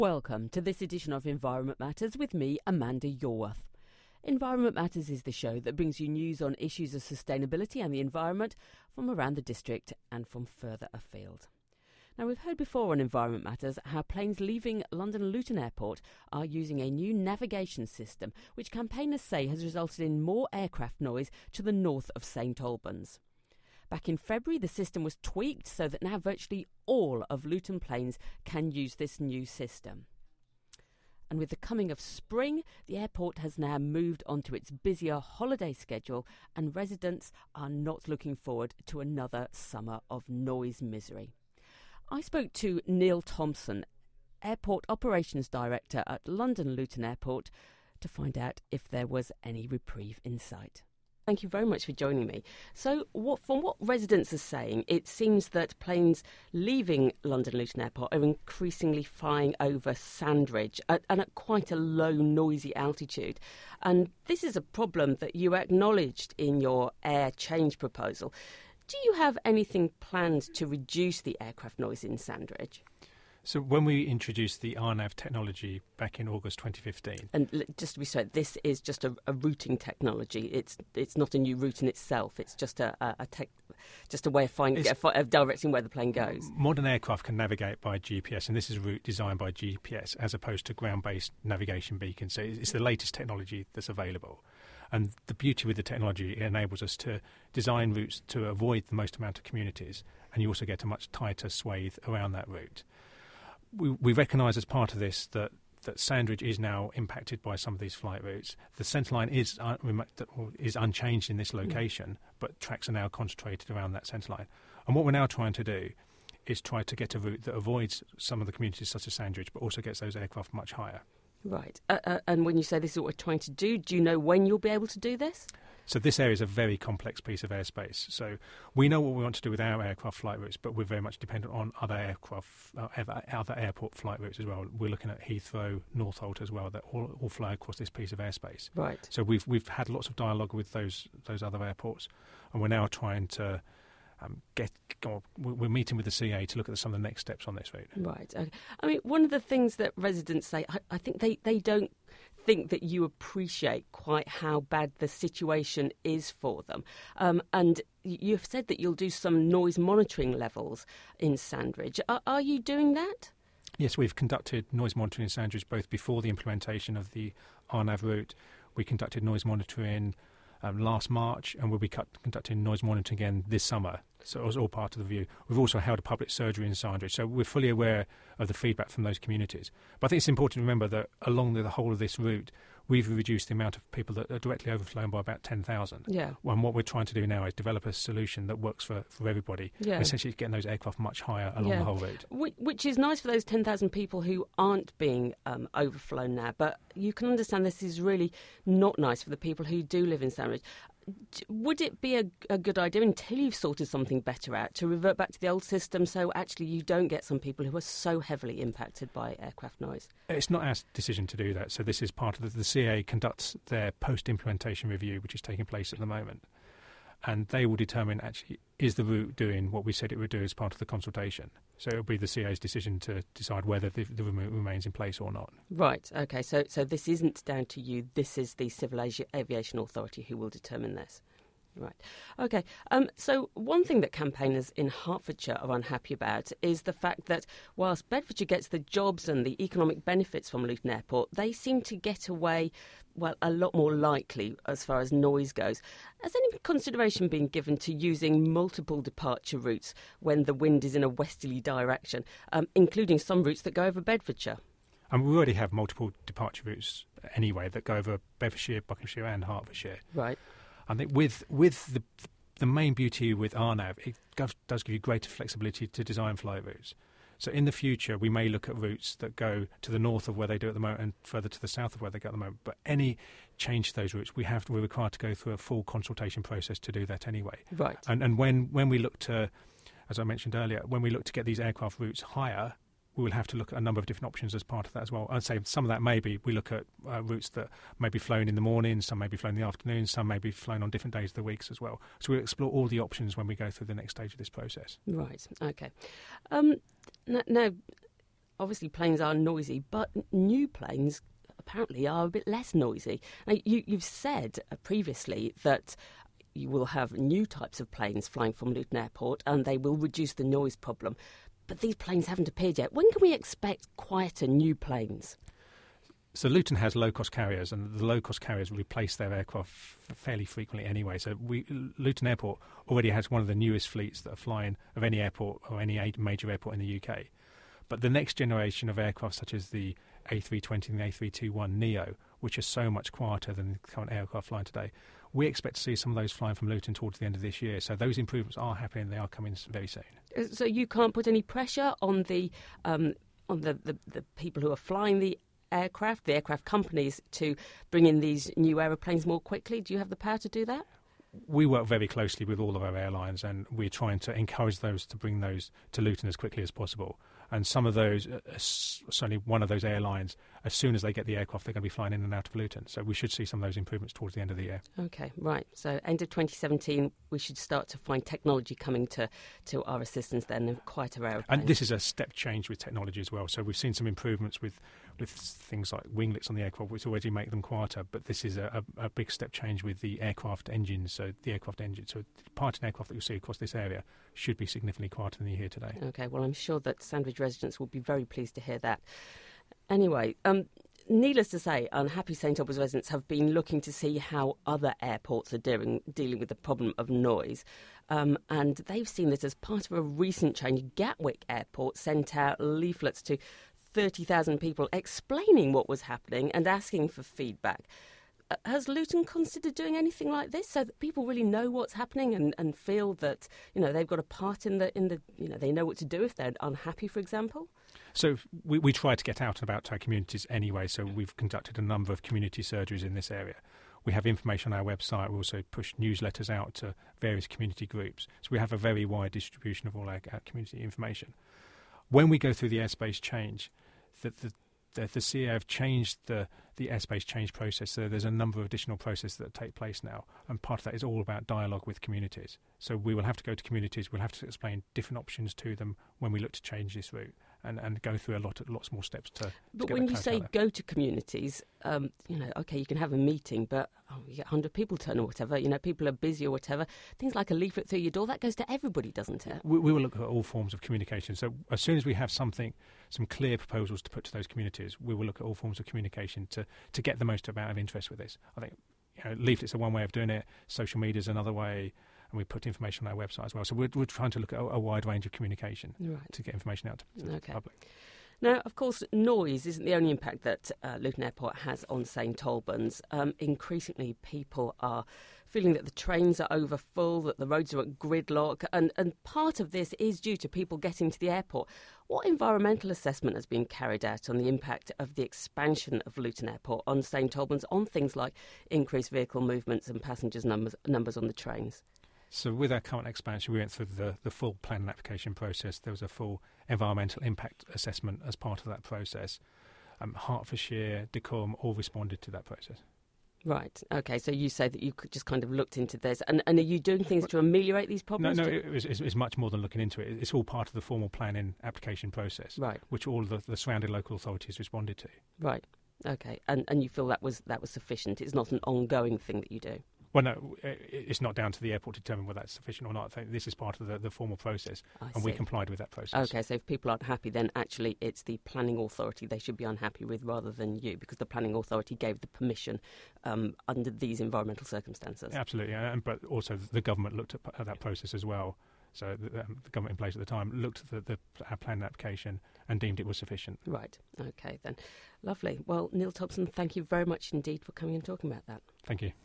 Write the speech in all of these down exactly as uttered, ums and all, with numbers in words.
Welcome to this edition of Environment Matters with me, Amanda Yorworth. Environment Matters is the show that brings you news on issues of sustainability and the environment from around the district and from further afield. Now, we've heard before on Environment Matters how planes leaving London Luton Airport are using a new navigation system which campaigners say has resulted in more aircraft noise to the north of St Albans. Back in February, the system was tweaked so that now virtually all of Luton planes can use this new system. And with the coming of spring, the airport has now moved onto its busier holiday schedule, and residents are not looking forward to another summer of noise misery. I spoke to Neil Thompson, Airport Operations Director at London Luton Airport, to find out if there was any reprieve in sight. Thank you very much for joining me. So, what, from what residents are saying, it seems that planes leaving London Luton Airport are increasingly flying over Sandridge at, and at quite a low, noisy altitude. And this is a problem that you acknowledged in your air change proposal. Do you have anything planned to reduce the aircraft noise in Sandridge? So when we introduced the R NAV technology back in August twenty fifteen... And just to be straight, this is just a, a routing technology. It's it's not a new route in itself. It's just a, a, a tech, just a way of, finding, of directing where the plane goes. Modern aircraft can navigate by G P S, and this is a route designed by G P S as opposed to ground-based navigation beacons. So it's the latest technology that's available. And the beauty with the technology, it enables us to design routes to avoid the most amount of communities, and you also get a much tighter swathe around that route. We, we recognise as part of this that, that Sandridge is now impacted by some of these flight routes. The centreline is uh, is unchanged in this location, mm. but tracks are now concentrated around that centreline. And what we're now trying to do is try to get a route that avoids some of the communities such as Sandridge, but also gets those aircraft much higher. Right. Uh, uh, and when you say this is what we're trying to do, do you know when you'll be able to do this? So this area is a very complex piece of airspace. So we know what we want to do with our aircraft flight routes, but we're very much dependent on other aircraft, uh, other airport flight routes as well. We're looking at Heathrow, Northolt as well, that all, all fly across this piece of airspace. Right. So we've we've had lots of dialogue with those those other airports, and we're now trying to um, get. Go, we're meeting with the C A to look at some of the next steps on this route. Right. Okay. I mean, one of the things that residents say, I, I think they, they don't think that you appreciate quite how bad the situation is for them. Um, and you've said that you'll do some noise monitoring levels in Sandridge. Are, are you doing that? Yes, we've conducted noise monitoring in Sandridge both before the implementation of the R NAV route. We conducted noise monitoring um, last March, and we'll be cut, conducting noise monitoring again this summer. So it was all part of the review. We've also held a public surgery in Sandridge, so we're fully aware of the feedback from those communities. But I think it's important to remember that along the whole of this route, we've reduced the amount of people that are directly overflown by about ten thousand. Yeah. And what we're trying to do now is develop a solution that works for, for everybody, yeah. and essentially getting those aircraft much higher along yeah. the whole route. Which, which is nice for those ten thousand people who aren't being um, overflown now, but you can understand this is really not nice for the people who do live in Sandridge. Would it be a, a good idea, until you've sorted something better out, to revert back to the old system so actually you don't get some people who are so heavily impacted by aircraft noise? It's not our decision to do that. So this is part of the, the C A A conducts their post-implementation review, which is taking place at the moment. And they will determine, actually, is the route doing what we said it would do as part of the consultation? So it will be the C A A's decision to decide whether the, the route remains in place or not. Right, OK. So so this isn't down to you. This is the Civil Aviation Authority who will determine this. Right. OK. Um, so one thing that campaigners in Hertfordshire are unhappy about is the fact that whilst Bedfordshire gets the jobs and the economic benefits from Luton Airport, they seem to get away, well, a lot more likely as far as noise goes. Has any consideration been given to using multiple departure routes when the wind is in a westerly direction, um, including some routes that go over Bedfordshire? And we already have multiple departure routes anyway that go over Bedfordshire, Buckinghamshire and Hertfordshire. Right. I think with with the the main beauty with R NAV, it does give you greater flexibility to design flight routes. So in the future, we may look at routes that go to the north of where they do at the moment and further to the south of where they go at the moment. But any change to those routes, we have to, we're required to go through a full consultation process to do that anyway. Right. And and when, when we look to, as I mentioned earlier, when we look to get these aircraft routes higher, we will have to look at a number of different options as part of that as well. I'd say some of that may be, we look at uh, routes that may be flown in the morning, some may be flown in the afternoon, some may be flown on different days of the week as well. So we'll explore all the options when we go through the next stage of this process. Right, OK. Um, now, now, obviously planes are noisy, but new planes apparently are a bit less noisy. Now, you, you've said uh, previously that you will have new types of planes flying from Luton Airport and they will reduce the noise problem. But these planes haven't appeared yet. When can we expect quieter new planes? So Luton has low-cost carriers, and the low-cost carriers replace their aircraft f- fairly frequently anyway. So we, Luton Airport already has one of the newest fleets that are flying of any airport or any major airport in the U K. But the next generation of aircraft, such as the A three twenty and the A three twenty-one neo, which are so much quieter than the current aircraft flying today, we expect to see some of those flying from Luton towards the end of this year. So those improvements are happening. They are coming very soon. So you can't put any pressure on the um, on the, the, the people who are flying the aircraft, the aircraft companies, to bring in these new aeroplanes more quickly? Do you have the power to do that? We work very closely with all of our airlines, and we're trying to encourage those to bring those to Luton as quickly as possible. And some of those, uh, certainly one of those airlines, as soon as they get the aircraft, they're going to be flying in and out of Luton. So we should see some of those improvements towards the end of the year. OK, right. So end of twenty seventeen, we should start to find technology coming to, to our assistance then, and quieter aeroplanes. And this is a step change with technology as well. So we've seen some improvements with, with things like winglets on the aircraft, which already make them quieter. But this is a, a, a big step change with the aircraft engines. So the aircraft engine, so part of an aircraft that you'll see across this area should be significantly quieter than you hear today. OK, well, I'm sure that Sandwich residents will be very pleased to hear that. Anyway, um, needless to say, unhappy Saint Albans residents have been looking to see how other airports are dealing, dealing with the problem of noise. Um, and they've seen this as part of a recent change. Gatwick Airport sent out leaflets to thirty thousand people explaining what was happening and asking for feedback. Uh, has Luton considered doing anything like this so that people really know what's happening and, and feel that, you know, they've got a part in the, in the, you know, they know what to do if they're unhappy, for example? So we, we try to get out and about to our communities anyway, so we've conducted a number of community surgeries in this area. We have information on our website. We also push newsletters out to various community groups. So we have a very wide distribution of all our, our community information. When we go through the airspace change, the, the, the, the C A A have changed the, the airspace change process. So there's a number of additional processes that take place now, and part of that is all about dialogue with communities. So we will have to go to communities. We'll have to explain different options to them when we look to change this route. And, and go through a lot, lots more steps to. But to when you say go to communities, um, you know, okay, you can have a meeting, but oh, you get one hundred people turn or whatever. You know, people are busy or whatever. Things like a leaflet through your door, that goes to everybody, doesn't it? We, we will look at all forms of communication. So as soon as we have something, some clear proposals to put to those communities, we will look at all forms of communication to, to get the most amount of interest with this. I think you know, leaflets are one way of doing it. Social media is another way. And we put information on our website as well. So we're, we're trying to look at a, a wide range of communication right. to get information out to, to okay. the public. Now, of course, noise isn't the only impact that uh, Luton Airport has on Saint Albans. Um, increasingly, people are feeling that the trains are overfull, that the roads are at gridlock, and, and part of this is due to people getting to the airport. What environmental assessment has been carried out on the impact of the expansion of Luton Airport on Saint Albans on things like increased vehicle movements and passengers numbers, numbers on the trains? So with our current expansion, we went through the, the full plan and application process. There was a full environmental impact assessment as part of that process. Um, Hertfordshire, Dacorum all responded to that process. Right. OK, so you say that you could just kind of looked into this. And, and are you doing things to ameliorate these problems? No, no, it was, it's much more than looking into it. It's all part of the formal planning application process, right. which all of the, the surrounding local authorities responded to. Right. OK, and, and you feel that was that was sufficient? It's not an ongoing thing that you do? Well, no, it's not down to the airport to determine whether that's sufficient or not. I think this is part of the, the formal process, I and see. we complied with that process. OK, so if people aren't happy, then actually it's the planning authority they should be unhappy with rather than you, because the planning authority gave the permission um, under these environmental circumstances. Absolutely, and, but also the government looked at, at that process as well. So the, um, the government in place at the time looked at the, the, our planning application and deemed it was sufficient. Right, OK then. Lovely. Well, Neil Thompson, thank you very much indeed for coming and talking about that. Thank you.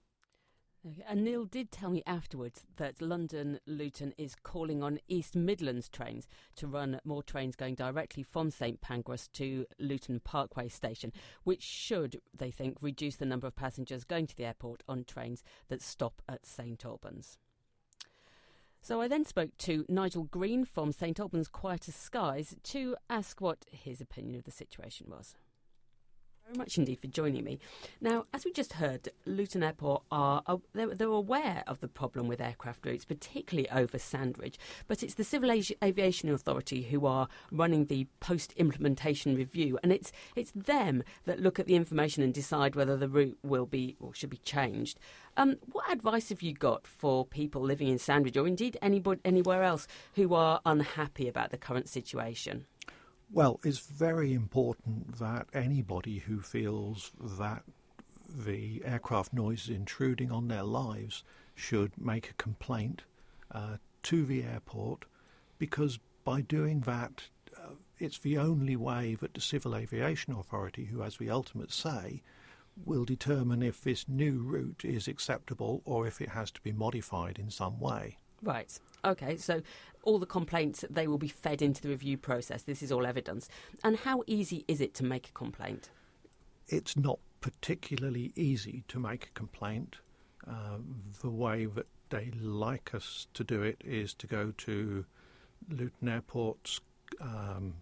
Okay. And Neil did tell me afterwards that London Luton is calling on East Midlands trains to run more trains going directly from St Pancras to Luton Parkway station, which should, they think, reduce the number of passengers going to the airport on trains that stop at Saint Albans. So I then spoke to Nigel Green from Saint Albans Quieter Skies to ask what his opinion of the situation was. Very much indeed for joining me. Now, as we just heard, Luton Airport are, are they're, they're aware of the problem with aircraft routes, particularly over Sandridge, but it's the Civil Aviation Authority who are running the post-implementation review, and it's it's them that look at the information and decide whether the route will be or should be changed. Um, what advice have you got for people living in Sandridge, or indeed anybody, anywhere else, who are unhappy about the current situation? Well, it's very important that anybody who feels that the aircraft noise is intruding on their lives should make a complaint uh, to the airport, because by doing that, uh, it's the only way that the Civil Aviation Authority, who has the ultimate say, will determine if this new route is acceptable or if it has to be modified in some way. Right. OK, so all the complaints, they will be fed into the review process. This is all evidence. And how easy is it to make a complaint? It's not particularly easy to make a complaint. Uh, the way that they like us to do it is to go to Luton Airport's um,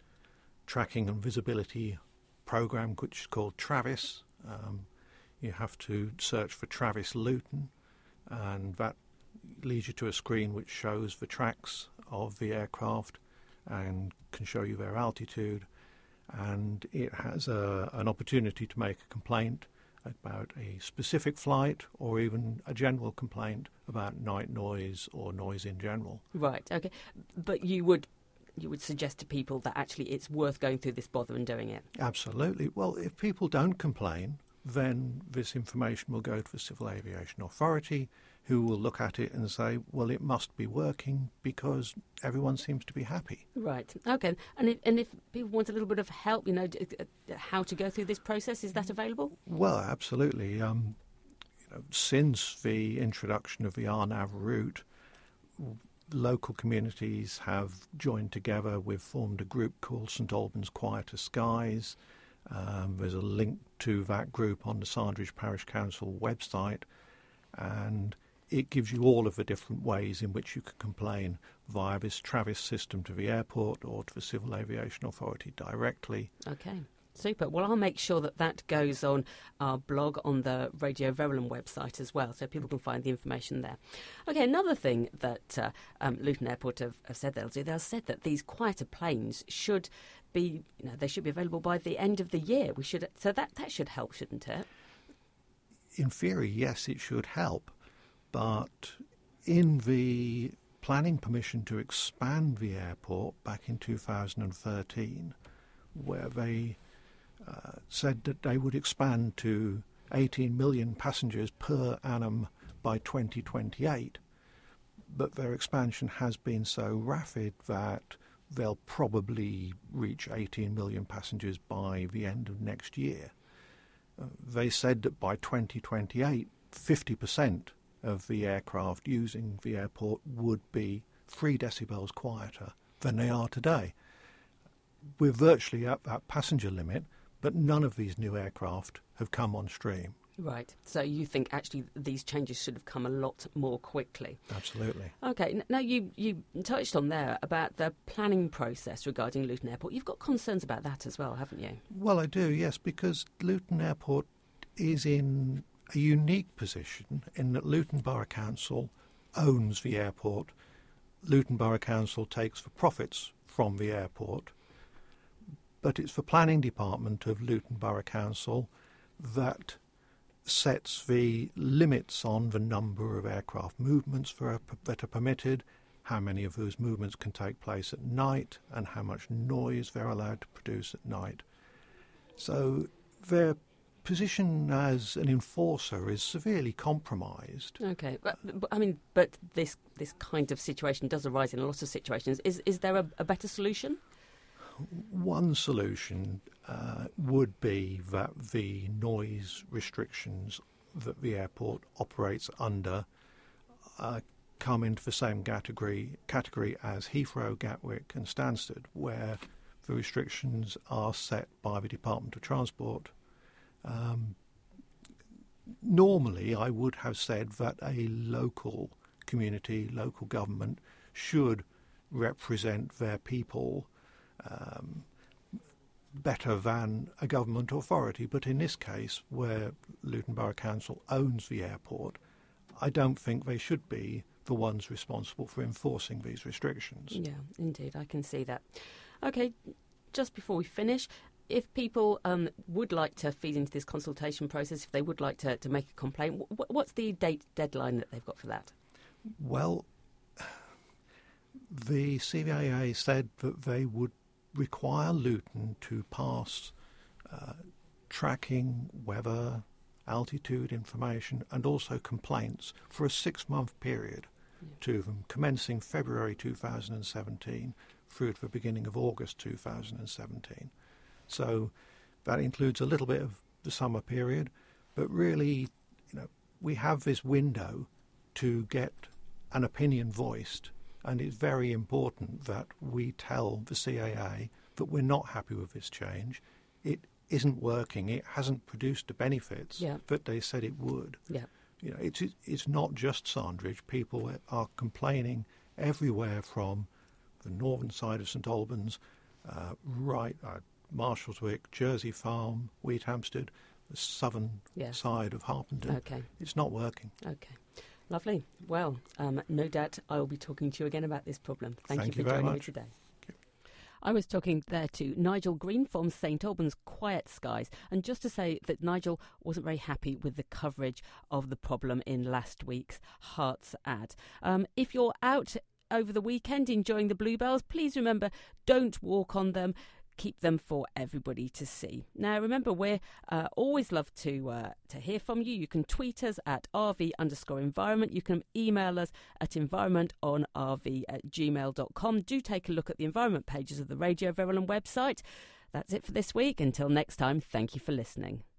tracking and visibility programme, which is called Travis. Um, you have to search for Travis Luton, and that leads you to a screen which shows the tracks of the aircraft and can show you their altitude, and it has a, an opportunity to make a complaint about a specific flight or even a general complaint about night noise or noise in general. Right, OK. But you would you would suggest to people that actually it's worth going through this bother and doing it? Absolutely. Well, if people don't complain, then this information will go to the Civil Aviation Authority, who will look at it and say, well, it must be working because everyone seems to be happy. Right. OK. And if, and if people want a little bit of help, you know, how to go through this process, is that available? Well, absolutely. Um, you know, since the introduction of the R NAV route, local communities have joined together. We've formed a group called St Albans Quieter Skies. Um, there's a link to that group on the Sandridge Parish Council website, and it gives you all of the different ways in which you can complain via this Travis system to the airport or to the Civil Aviation Authority directly. OK. Super. Well, I'll make sure that that goes on our blog on the Radio Verulam website as well, so people can find the information there. OK, another thing that uh, um, Luton Airport have, have said they'll do, they've said that these quieter planes should be, you know, they should be available by the end of the year. We should, so that, that should help, shouldn't it? In theory, yes, it should help. But in the planning permission to expand the airport back in two thousand thirteen, where they uh, said that they would expand to eighteen million passengers per annum by twenty twenty-eight, but their expansion has been so rapid that they'll probably reach eighteen million passengers by the end of next year. Uh, they said that by twenty twenty-eight, fifty percent of the aircraft using the airport would be three decibels quieter than they are today. We're virtually at that passenger limit, but none of these new aircraft have come on stream. Right. So you think actually these changes should have come a lot more quickly? Absolutely. OK. Now, you, you touched on there about the planning process regarding Luton Airport. You've got concerns about that as well, haven't you? Well, I do, yes, because Luton Airport is in a unique position in that Luton Borough Council owns the airport. Luton Borough Council takes the profits from the airport, but it's the planning department of Luton Borough Council that sets the limits on the number of aircraft movements that are permitted, how many of those movements can take place at night, and how much noise they're allowed to produce at night. So their position as an enforcer is severely compromised. OK. But, but, I mean, but this this kind of situation does arise in a lot of situations. Is, is there a, a better solution? One solution uh, would be that the noise restrictions that the airport operates under uh, come into the same category category as Heathrow, Gatwick and Stansted, where the restrictions are set by the Department of Transport. Um, normally, I would have said that a local community, local government, should represent their people. Um, better than a government authority. But in this case, where Luton Borough Council owns the airport, I don't think they should be the ones responsible for enforcing these restrictions. Yeah, indeed, I can see that. OK, just before we finish, if people um, would like to feed into this consultation process, if they would like to, to make a complaint, w- what's the date deadline that they've got for that? Well, the C V A A said that they would require Luton to pass uh, tracking, weather, altitude information and also complaints for a six-month period yeah. to them, commencing February two thousand seventeen through to the beginning of August two thousand seventeen. So that includes a little bit of the summer period, but really, you know, we have this window to get an opinion voiced, and it's very important that we tell the C A A that we're not happy with this change. It isn't working. It hasn't produced the benefits yeah. that they said it would. Yeah. You know, it's it's not just Sandridge. People are complaining everywhere from the northern side of St Albans, uh, right, uh, Marshalswick, Jersey Farm, Wheathampstead, the southern yes. side of Harpenden. Okay. It's not working. Okay. Lovely. Well, um, no doubt I will be talking to you again about this problem. Thank, Thank you you for very joining much. me today. I was talking there to Nigel Green from St Albans Quiet Skies, and just to say that Nigel wasn't very happy with the coverage of the problem in last week's Hearts ad. Um, if you're out over the weekend enjoying the bluebells, please remember, don't walk on them. Keep them for everybody to see. Now, remember, we're uh, always love to uh, to hear from you. You can tweet us at rv underscore environment. You can email us at environmentonrv at gmail dot com. Do take a look at the environment pages of the Radio Verulam website. That's it for this week. Until next time, thank you for listening.